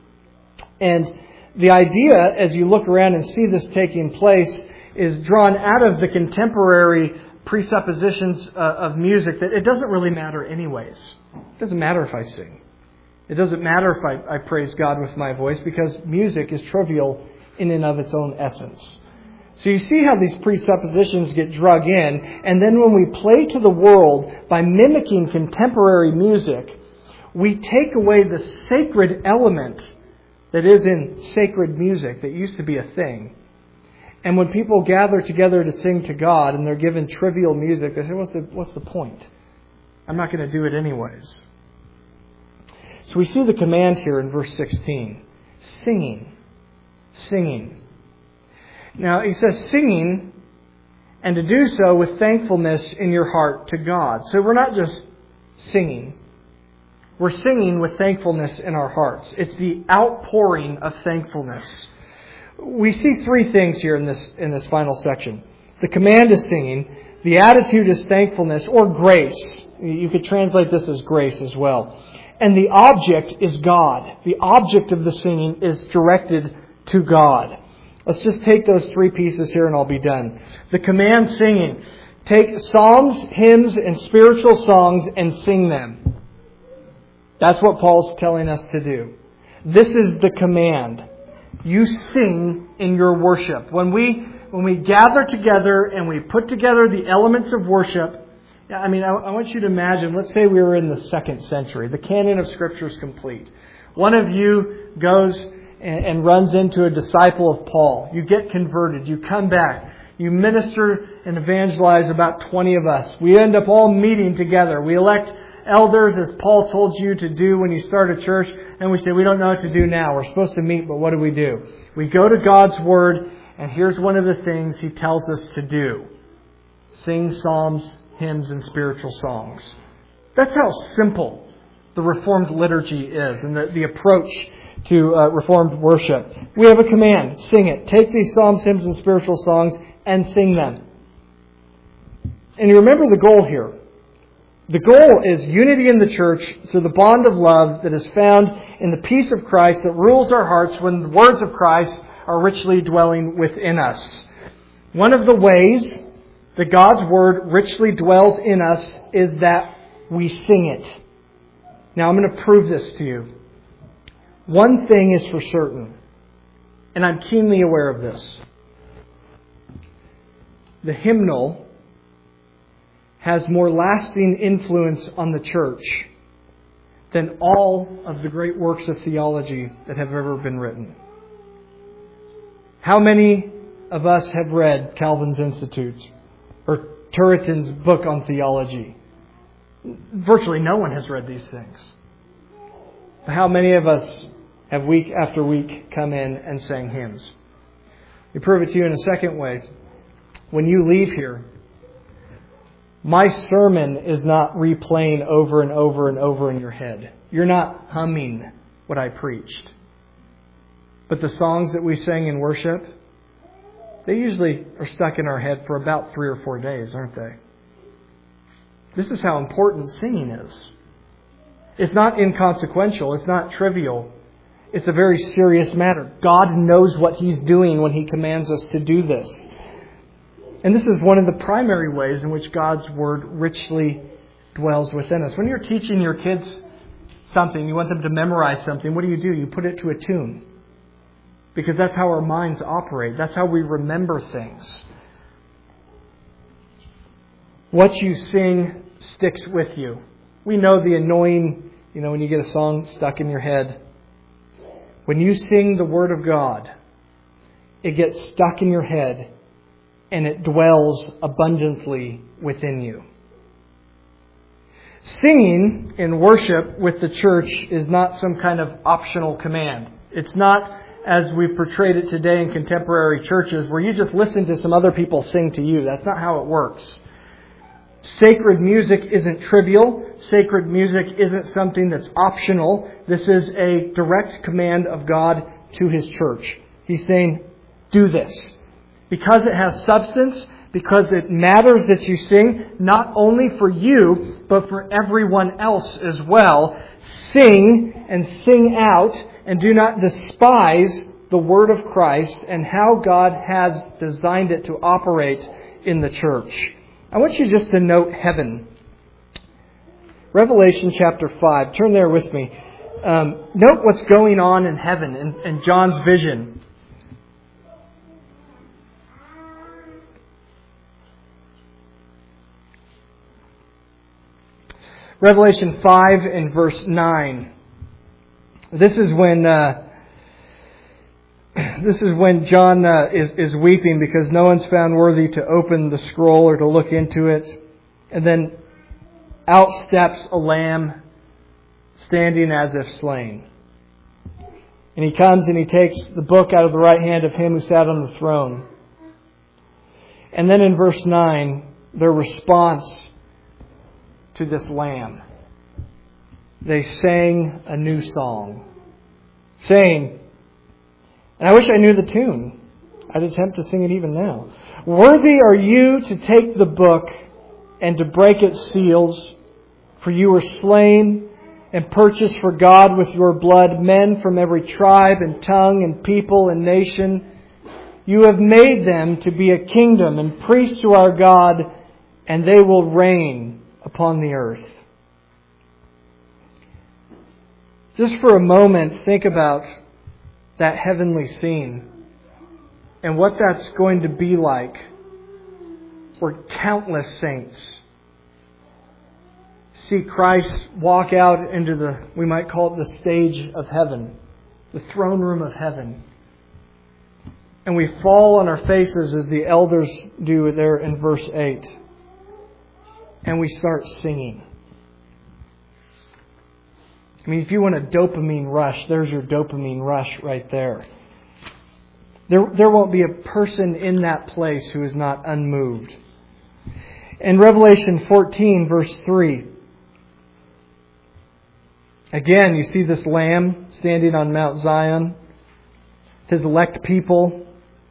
And the idea, as you look around and see this taking place, is drawn out of the contemporary presuppositions uh, of music that it doesn't really matter anyways. It doesn't matter if I sing. It doesn't matter if I, I praise God with my voice, because music is trivial in and of its own essence. So you see how these presuppositions get drug in, and then when we play to the world by mimicking contemporary music, we take away the sacred element that is in sacred music that used to be a thing. And when people gather together to sing to God and they're given trivial music, they say, what's the, what's the point? I'm not going to do it anyways. So we see the command here in verse sixteen. Singing. Singing. Now, he says singing, and to do so with thankfulness in your heart to God. So we're not just singing. We're singing with thankfulness in our hearts. It's the outpouring of thankfulness. We see three things here in this, in this final section. The command is singing. The attitude is thankfulness or grace. You could translate this as grace as well. And the object is God. The object of the singing is directed to God. Let's just take those three pieces here and I'll be done. The command singing. Take psalms, hymns, and spiritual songs and sing them. That's what Paul's telling us to do. This is the command. You sing in your worship. When we when we gather together and we put together the elements of worship, I mean, I, I want you to imagine, let's say we were in the second century. The canon of Scripture is complete. One of you goes and, and runs into a disciple of Paul. You get converted. You come back. You minister and evangelize about twenty of us. We end up all meeting together. We elect elders, as Paul told you to do when you start a church, and we say, we don't know what to do now. We're supposed to meet, but what do we do? We go to God's Word, and here's one of the things He tells us to do. Sing psalms, hymns, and spiritual songs. That's how simple the Reformed liturgy is, and the, the approach to uh, Reformed worship. We have a command. Sing it. Take these psalms, hymns, and spiritual songs, and sing them. And you remember the goal here. The goal is unity in the church through the bond of love that is found in the peace of Christ that rules our hearts when the words of Christ are richly dwelling within us. One of the ways that God's Word richly dwells in us is that we sing it. Now I'm going to prove this to you. One thing is for certain, and I'm keenly aware of this. The hymnal has more lasting influence on the church than all of the great works of theology that have ever been written. How many of us have read Calvin's Institutes or Turretin's book on theology? Virtually no one has read these things. How many of us have week after week come in and sang hymns? We prove it to you in a second way. When you leave here, my sermon is not replaying over and over and over in your head. You're not humming what I preached. But the songs that we sang in worship, they usually are stuck in our head for about three or four days, aren't they? This is how important singing is. It's not inconsequential. It's not trivial. It's a very serious matter. God knows what He's doing when He commands us to do this. And this is one of the primary ways in which God's Word richly dwells within us. When you're teaching your kids something, you want them to memorize something, what do you do? You put it to a tune. Because that's how our minds operate. That's how we remember things. What you sing sticks with you. We know the annoying, you know, when you get a song stuck in your head. When you sing the Word of God, it gets stuck in your head and it dwells abundantly within you. Singing in worship with the church is not some kind of optional command. It's not, as we've portrayed it today in contemporary churches, where you just listen to some other people sing to you. That's not how it works. Sacred music isn't trivial. Sacred music isn't something that's optional. This is a direct command of God to His church. He's saying, do this. Because it has substance, because it matters that you sing, not only for you, but for everyone else as well. Sing and sing out, and do not despise the Word of Christ and how God has designed it to operate in the church. I want you just to note heaven. Revelation chapter five. Turn there with me. Um, note what's going on in heaven in, in John's vision. Revelation five and verse nine. This is when uh, this is when John uh, is is weeping because no one's found worthy to open the scroll or to look into it. And then out steps a lamb standing as if slain. And he comes and he takes the book out of the right hand of him who sat on the throne. And then in verse nine, their response to this lamb. They sang a new song, saying, and I wish I knew the tune. I'd attempt to sing it even now. Worthy are you to take the book and to break its seals, for you were slain and purchased for God with your blood men from every tribe and tongue and people and nation. You have made them to be a kingdom and priests to our God, and they will reign upon the earth. Just for a moment, think about that heavenly scene and what that's going to be like where countless saints see Christ walk out into the, we might call it the stage of heaven, the throne room of heaven. And we fall on our faces as the elders do there in verse eight. And we start singing. I mean, if you want a dopamine rush, there's your dopamine rush right there. There, there won't be a person in that place who is not unmoved. In Revelation fourteen, verse three, again, you see this Lamb standing on Mount Zion, His elect people.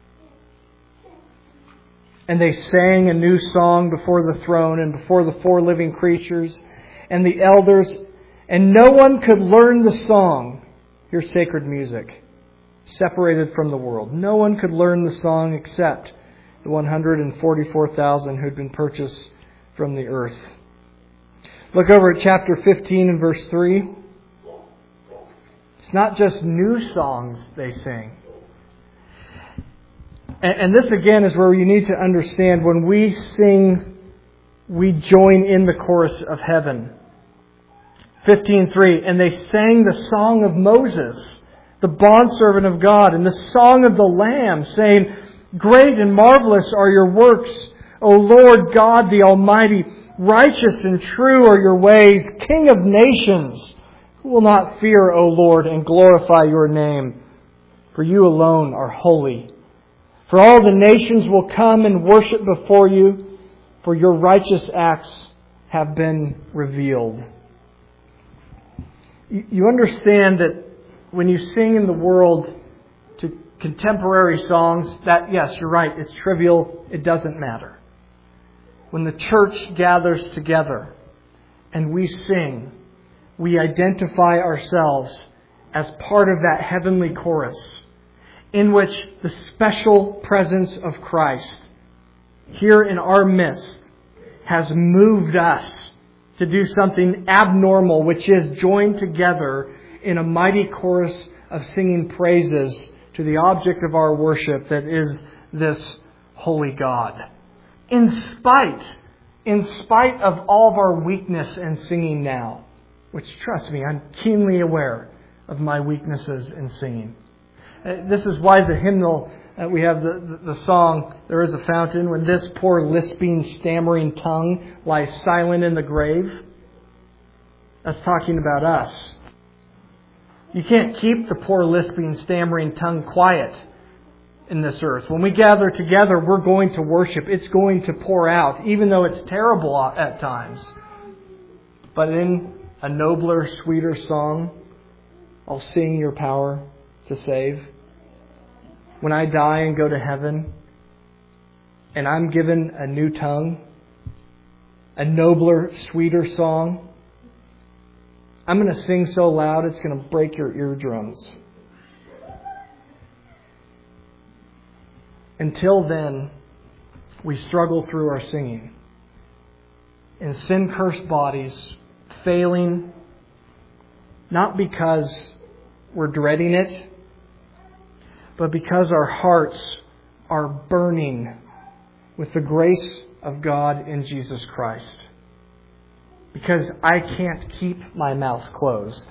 And they sang a new song before the throne and before the four living creatures and the elders. And no one could learn the song. Here's sacred music, separated from the world. No one could learn the song except the one hundred forty-four thousand who'd been purchased from the earth. Look over at chapter fifteen and verse three. It's not just new songs they sing. And this again is where you need to understand when we sing, we join in the chorus of heaven. fifteen three, and they sang the song of Moses, the bondservant of God, and the song of the Lamb, saying, great and marvelous are your works, O Lord God the Almighty. Righteous and true are your ways, King of nations. Who will not fear, O Lord, and glorify your name? For you alone are holy. For all the nations will come and worship before you, for your righteous acts have been revealed. You understand that when you sing in the world to contemporary songs, that, yes, you're right, it's trivial, it doesn't matter. When the church gathers together and we sing, we identify ourselves as part of that heavenly chorus in which the special presence of Christ here in our midst has moved us to do something abnormal, which is join together in a mighty chorus of singing praises to the object of our worship that is this holy God. In spite, in spite of all of our weakness in singing now, which, trust me, I'm keenly aware of my weaknesses in singing. This is why the hymnal, uh, we have the, the, the song, "There is a fountain, when this poor lisping, stammering tongue lies silent in the grave." That's talking about us. You can't keep the poor lisping, stammering tongue quiet in this earth. When we gather together, we're going to worship. It's going to pour out, even though it's terrible at times. But in a nobler, sweeter song, I'll sing your power to save. When I die and go to heaven, and I'm given a new tongue, a nobler, sweeter song, I'm going to sing so loud it's going to break your eardrums. Until then, we struggle through our singing in sin-cursed bodies, failing, not because we're dreading it, but because our hearts are burning with the grace of God in Jesus Christ. Because I can't keep my mouth closed.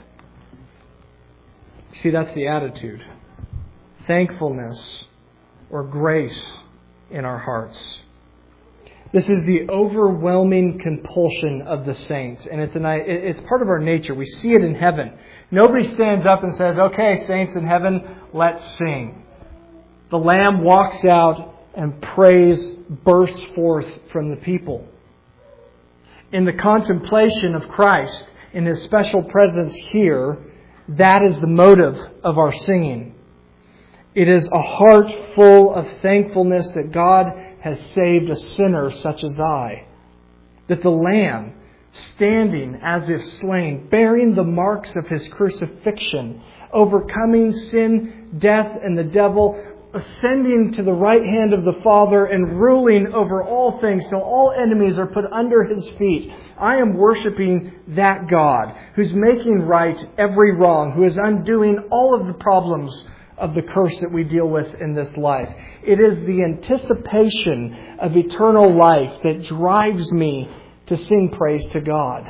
See, that's the attitude. Thankfulness or grace in our hearts. This is the overwhelming compulsion of the saints. And it's, an, it's part of our nature. We see it in heaven. Nobody stands up and says, "Okay, saints in heaven, let's sing." The Lamb walks out and praise bursts forth from the people. In the contemplation of Christ, in His special presence here, that is the motive of our singing. It is a heart full of thankfulness that God has saved a sinner such as I. That the Lamb, standing as if slain, bearing the marks of His crucifixion, overcoming sin, death, and the devil, ascending to the right hand of the Father and ruling over all things till all enemies are put under His feet. I am worshiping that God who's making right every wrong, who is undoing all of the problems of the curse that we deal with in this life. It is the anticipation of eternal life that drives me to sing praise to God.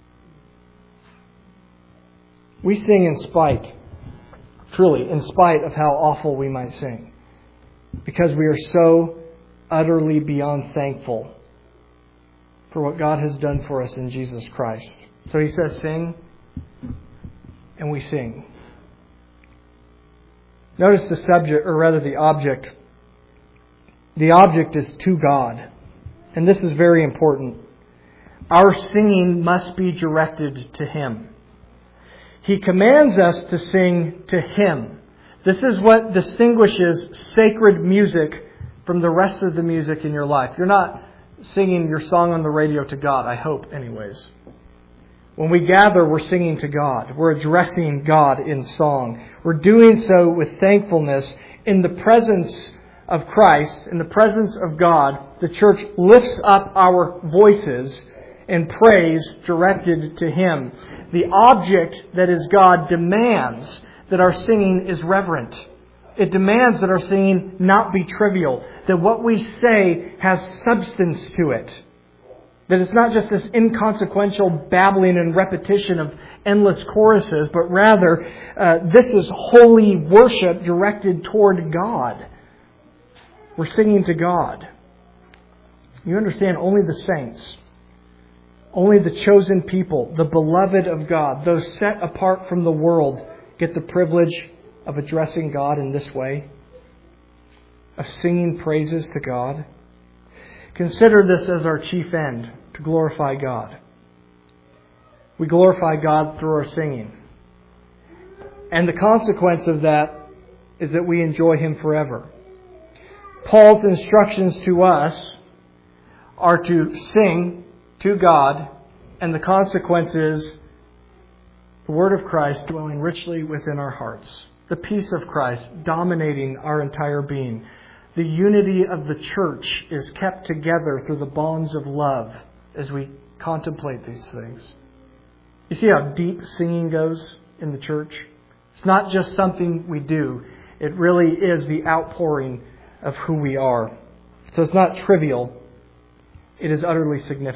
We sing in spite, truly, in spite of how awful we might sing. Because we are so utterly beyond thankful for what God has done for us in Jesus Christ. So He says, sing, and we sing. Notice the subject, or rather the object. The object is to God. And this is very important. Our singing must be directed to Him. He commands us to sing to Him. This is what distinguishes sacred music from the rest of the music in your life. You're not singing your song on the radio to God, I hope anyways. When we gather, we're singing to God. We're addressing God in song. We're doing so with thankfulness in the presence of Christ, in the presence of God. The church lifts up our voices in praise directed to Him. The object that is God demands that our singing is reverent. It demands that our singing not be trivial. That what we say has substance to it. That it's not just this inconsequential babbling and repetition of endless choruses, but rather uh, this is holy worship directed toward God. We're singing to God. You understand, only the saints, only the chosen people, the beloved of God, those set apart from the world, get the privilege of addressing God in this way, of singing praises to God. Consider this as our chief end, to glorify God. We glorify God through our singing. And the consequence of that is that we enjoy Him forever. Paul's instructions to us are to sing to God, and the consequence is the Word of Christ dwelling richly within our hearts. The peace of Christ dominating our entire being. The unity of the church is kept together through the bonds of love as we contemplate these things. You see how deep singing goes in the church? It's not just something we do. It really is the outpouring of who we are. So it's not trivial. It is utterly significant.